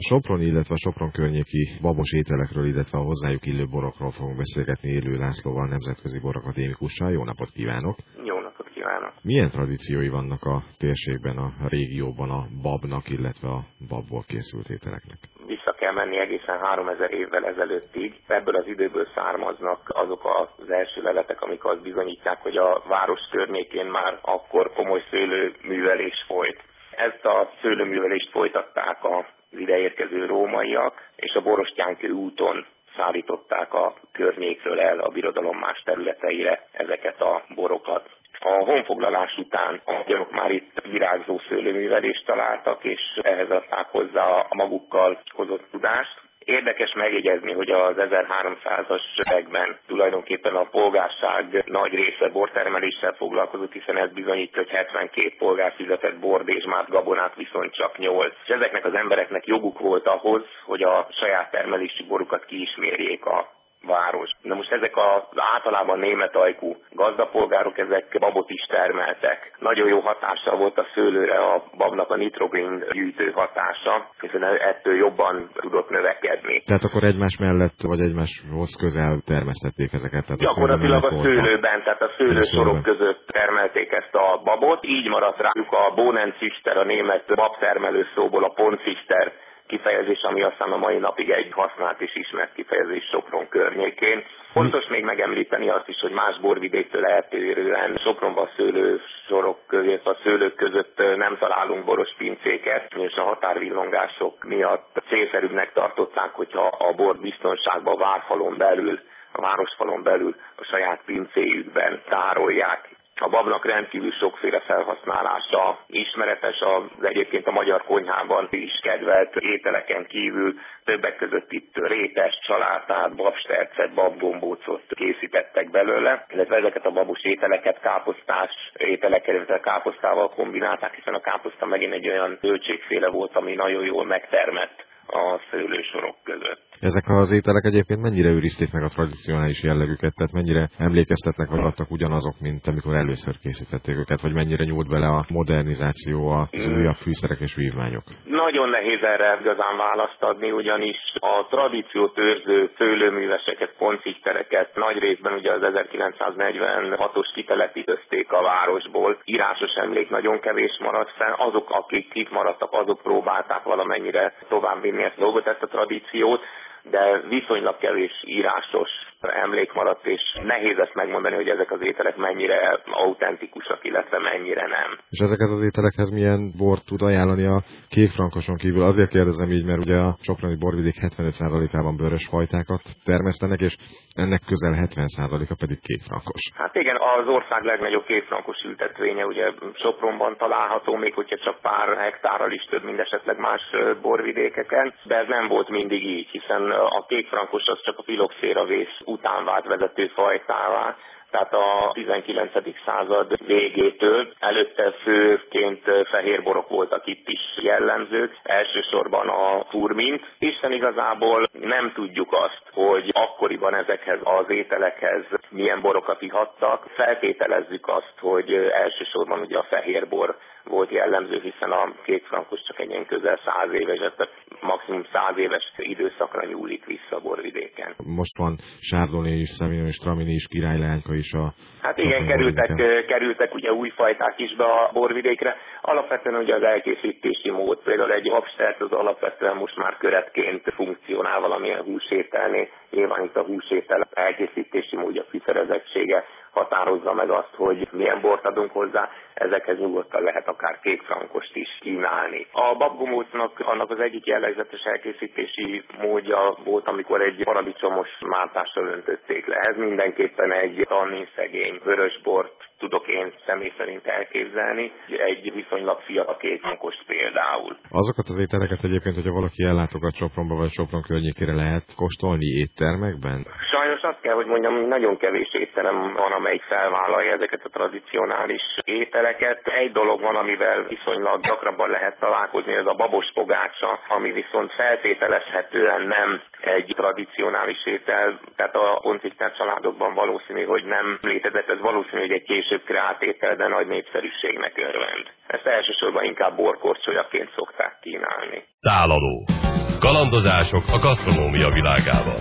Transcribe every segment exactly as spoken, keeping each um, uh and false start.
Sopron, illetve a Sopron környéki babos ételekről, illetve a hozzájuk illő borokról fogunk beszélgetni Élő Lászlóval, nemzetközi borakadémikussal. Jó napot kívánok! Jó napot kívánok! Milyen tradíciói vannak a térségben, a régióban a babnak, illetve a babból készült ételeknek? Vissza kell menni egészen háromezer évvel ezelőttig. Ebből az időből származnak azok az első leletek, amik azt bizonyítják, hogy a város környékén már akkor komoly szőlőművelés folyt. Ezt a szőlőművelést folytatták az ideérkező rómaiak, és a Borostyánkő úton szállították a környékről el a birodalom más területeire ezeket a borokat. A honfoglalás után a magyarok már itt virágzó szőlőművelést találtak, és ehhez adták hozzá a magukkal hozott tudást. Érdekes megjegyezni, hogy az ezerháromszázas években tulajdonképpen a polgárság nagy része bortermeléssel foglalkozott, hiszen ez bizonyítja, hogy hetvenkét polgár fizetett bordézsmát, gabonát viszont csak nyolc. És ezeknek az embereknek joguk volt ahhoz, hogy a saját termelési borukat kiismérjék a város. Na most ezek az általában német ajkú gazdapolgárok, ezek babot is termeltek. Nagyon jó hatással volt a szőlőre a babnak a nitrogén gyűjtő hatása, hiszen ettől jobban tudott növekedni. Tehát akkor egymás mellett, vagy egymáshoz közel termesztették ezeket? Tehát gyakorlatilag a szőlőben, tehát a szőlősorok között termelték ezt a babot. Így maradt rájuk a Bohnenzister, a német babtermelő szóból a Ponzister kifejezés, ami aztán a mai napig egy használt és ismert kifejezés Sopron környékén. Fontos még megemlíteni azt is, hogy más borvidéktől eltérően Sopronban a szőlősorok között, a szőlők között nem találunk boros pincéket, és a határvillongások miatt célszerűbbnek tartották, hogyha a bor biztonságban a várfalon belül, a városfalon belül a saját pincéjükben tárolják. A babnak rendkívül sokféle felhasználása ismeretes, az egyébként a magyar konyhában is kedvelt ételeken kívül, többek között itt rétes, csalátát, babstercet, babgombócot készítettek belőle, illetve ezeket a babos ételeket káposztás ételekkel, illetve káposztával kombinálták, hiszen a káposzta megint egy olyan zöldségféle volt, ami nagyon jól megtermett a szőlősorok között. Ezek az ételek egyébként mennyire őrizték meg a tradicionális jellegüket, tehát mennyire emlékeztetnek vagy adtak ugyanazok, mint amikor először készítették őket, vagy mennyire nyúlt bele a modernizáció, az újabb fűszerek és vívmányok? Nagyon nehéz erre igazán választ adni, ugyanis a tradíciót őrző szőlőműveseket, poncistereket nagy részben ugye az ezerkilencszáznegyvenhatos kitelepítözték a városból. Írásos emlék nagyon kevés maradt fenn, azok, akik itt maradtak, azok próbálták valamennyire továbbvinni ezt a dolgot, ezt a tradíciót, de viszonylag kevés írásos emlék maradt, és nehéz ezt megmondani, hogy ezek az ételek mennyire autentikusak, illetve mennyire nem. És ezeket az ételekhez milyen bort tud ajánlani a kékfrankoson kívül? Azért kérdezem így, mert ugye a soproni borvidék hetvenöt százalékában bőrös fajtákat termesztenek, és ennek közel hetven százaléka pedig kékfrankos. Hát igen, az ország legnagyobb kékfrankos ültetvénye ugye Sopronban található, még hogyha csak pár hektárral is több, mint esetleg más borvidékeken, de ez nem volt mindig így, hiszen a kékfrankos az csak a filoxéra vész után vált vezető fajtává, tehát a tizenkilencedik század végétől. Előtte főként fehérborok voltak itt is jellemzők, elsősorban a furmint, hiszen igazából nem tudjuk azt, hogy akkoriban ezekhez az ételekhez milyen borokat ihattak. Feltételezzük azt, hogy elsősorban ugye a fehérbor volt jellemző, hiszen a kékfrankos csak egy ilyen közel száz éves, tehát maximum száz éves időszakra nyúlik vissza a borvidéken. Most van Chardonnay is, Sauvignon és Tramini is, királyleánka is a... Hát igen, kerültek, kerültek ugye új fajták is be a borvidékre. Alapvetően ugye az elkészítési mód, például egy habstert az alapvetően most már köretként funkcionál valamilyen húsételnél. Nyilván itt a húsétel elkészítési módja, fűszerezettsége határozza meg azt, hogy milyen bort adunk hozzá, ezekhez nyugodtan lehet akár kékfrankost is kínálni. A babgombócnak annak az egyik jellegzetes elkészítési módja volt, amikor egy paradicsomos mártással öntötték le. Ez mindenképpen egy tanninszegény vörösbort tudok én személy szerint elképzelni, egy viszonylag fiatal kékfrankost például. Azokat az ételeket egyébként, hogyha valaki ellátogat Sopronba vagy Sopron környékére, lehet kóstolni éttermekben? Sajnos azt kell, hogy mondjam, nagyon kevés étterem van, amelyik felvállalja ezeket a tradicionális ételeket. Egy dolog van, amivel viszonylag gyakrabban lehet találkozni, ez a babos pogácsa, ami viszont feltételezhetően nem egy tradicionális étel, tehát a Ponzister családokban valószínű, hogy nem létezett, ez valószínű, hogy egy később kreált étel, de nagy népszerűségnek örvend. Ezt elsősorban inkább borkorcsolyaként szokták kínálni. Tálaló. Kalandozások a gasztronómia világában.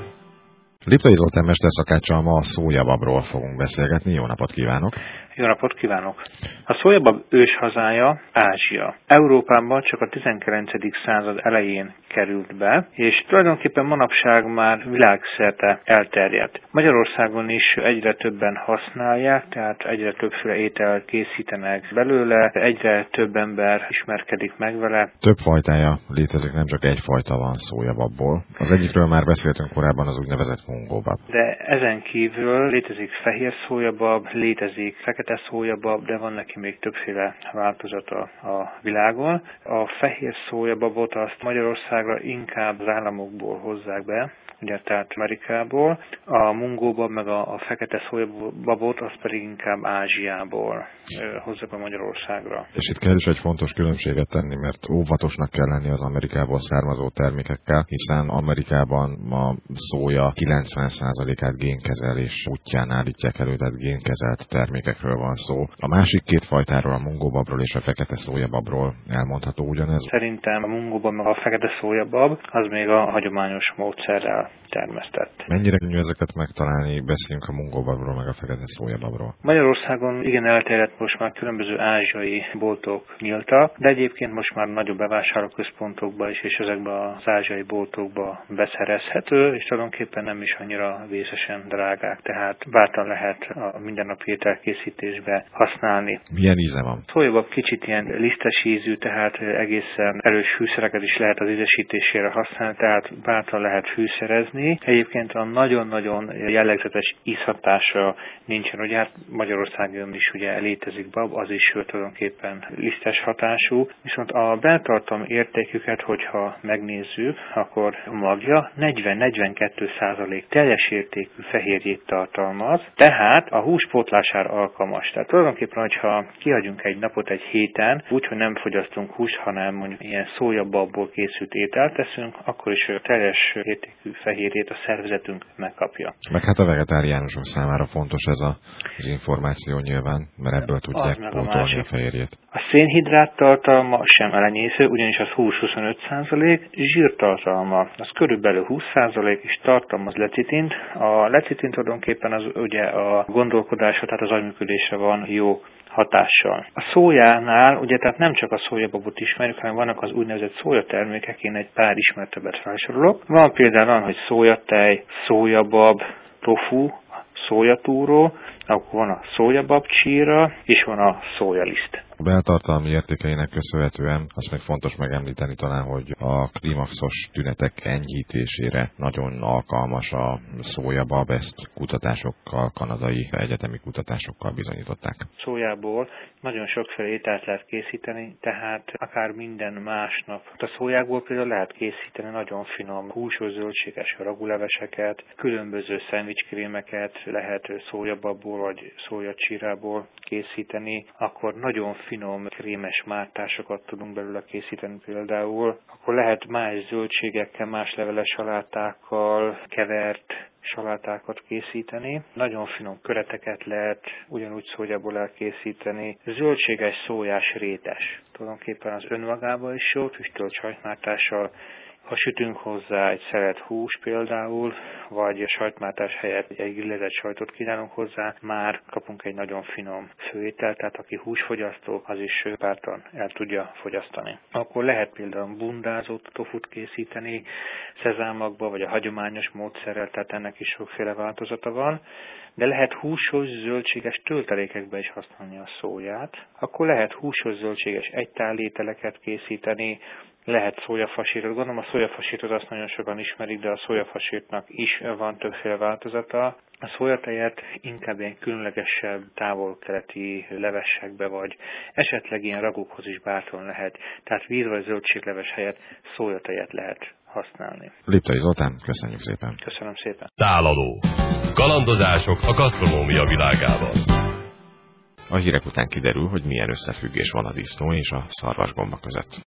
Liptai Zoltán mesterszakáccsal ma a szójababról fogunk beszélgetni. Jó napot kívánok! Jó napot kívánok! A szójabab őshazája Ázsia. Európában csak a tizenkilencedik század elején került be, és tulajdonképpen manapság már világszerte elterjedt. Magyarországon is egyre többen használják, tehát egyre többféle ételt készítenek belőle, egyre több ember ismerkedik meg vele. Több fajtája létezik, nem csak egy fajta van szójababból. Az egyikről már beszéltünk korábban, az úgynevezett mungóbab. De ezen kívül létezik fehér szójabab, létezik fekete szójabab, de van neki még többféle változata a világon. A fehér szójababot azt Magyarországra inkább az államokból hozzák be, ugye, tehát Amerikából, a mungóbab meg a, a fekete szójababot azt pedig inkább Ázsiából hozzák be Magyarországra. És itt kell is egy fontos különbséget tenni, mert óvatosnak kell lenni az Amerikából származó termékekkel, hiszen Amerikában a szója kilencven százalékát génkezelés útján állítják elő, tehát génkezelt termékekről van szó. A másik két fajtáról, a mungóbabról és a fekete szójababról elmondható ugyanez? Szerintem a mungóbab meg a fekete szójabab az még a hagyományos módszerrel termesztett. Mennyire könnyű ezeket megtalálni? Beszéljünk a mungóbabról meg a fekete szójababról. Magyarországon igen elterjedt, most már különböző ázsiai boltok nyíltak, de egyébként most már nagyobb bevásárlóközpontokba is, és ezekben az ázsiai boltokba beszerezhető, és tulajdonképpen nem is annyira vészesen drágák, tehát bátran lehet a mindennapi ételkészítésbe használni. Milyen íze van? Szójabab kicsit ilyen lisztes ízű, tehát egészen erős fűszereket is lehet az ízesítésére használni, tehát bátran lehet fűszerezni. Egyébként a nagyon-nagyon jellegzetes ízhatása nincsen, ugye hát Magyarországon is ugye létezik bab, az is tulajdonképpen lisztes hatású, viszont a beltartalmi értéküket, hogyha megnézzük, akkor magja negyven-negyvenkettő százalék teljes értékű fehérjét tartalmaz, tehát a hús pótlására alkalmas. Tehát tulajdonképpen, hogyha kihagyunk egy napot egy héten, úgyhogy nem fogyasztunk húst, hanem mondjuk ilyen szójababból készült ételt teszünk, akkor is teljes értékű fehérjét a szervezetünk megkapja. Meg hát a vegetáriánusok számára fontos ez a, az információ nyilván, mert ebből tudják pótolni a fehérjét. A szénhidrát tartalma sem elenyésző, ugyanis az hús huszonöt százalék, zsírtartalma az körülbelül húsz százalék, és tartalmaz lecitint. A lecitint tulajdonképpen az ugye a gondolkodásra, tehát az agyműködésre van jó hatással. A szójánál, ugye tehát nem csak a szójababot ismerjük, hanem vannak az úgynevezett szójatermékek, én egy pár ismertebbet felsorolok. Van például olyan, hogy szójatej, szójabab, tofu, szójatúró, akkor van a szójabab csíra, és van a szójaliszt. A beltartalmi értékeinek köszönhetően azt még fontos megemlíteni talán, hogy a klímaxos tünetek enyhítésére nagyon alkalmas a szójabab, ezt kutatásokkal, kanadai egyetemi kutatásokkal bizonyították. Szójából nagyon sokféle ételt lehet készíteni, tehát akár minden másnap. A szójából például lehet készíteni nagyon finom húsos, zöldséges raguleveseket, különböző szendvicskrémeket lehet szójababból vagy szójacsírából készíteni, akkor nagyon finom krémes mártásokat tudunk belőle készíteni például. Akkor lehet más zöldségekkel, más leveles salátákkal kevert salátákat készíteni. Nagyon finom köreteket lehet ugyanúgy szójából elkészíteni. Zöldséges szójás rétes. Tulajdonképpen az önmagában is jó, füstölt sajtmártással. Ha sütünk hozzá egy szelet hús például, vagy a sajtmártás helyett egy grillezett sajtot kínálunk hozzá, már kapunk egy nagyon finom főételt, tehát aki húsfogyasztó, az is bátran el tudja fogyasztani. Akkor lehet például bundázott tofut készíteni szezámokba, vagy a hagyományos módszerrel, tehát ennek is sokféle változata van. De lehet húsos, zöldséges töltelékekbe is használni a szóját. Akkor lehet húsos, zöldséges egytálételeket készíteni, lehet szójafasírt. Gondolom a szójafasírtot azt nagyon sokan ismerik, de a szójafasírtnak is van többféle változata. A szójatejet inkább ilyen különlegesebb távol-keleti levesekbe, vagy esetleg ilyen ragokhoz is bátran lehet. Tehát víz vagy zöldségleves helyett szójatejet lehet használni. Liptai Zoltán, köszönjük szépen. Köszönöm szépen. Tálaló. Kalandozások a gasztronómia világában. A hírek után kiderül, hogy milyen összefüggés van a disznó és a szarvasgomba között.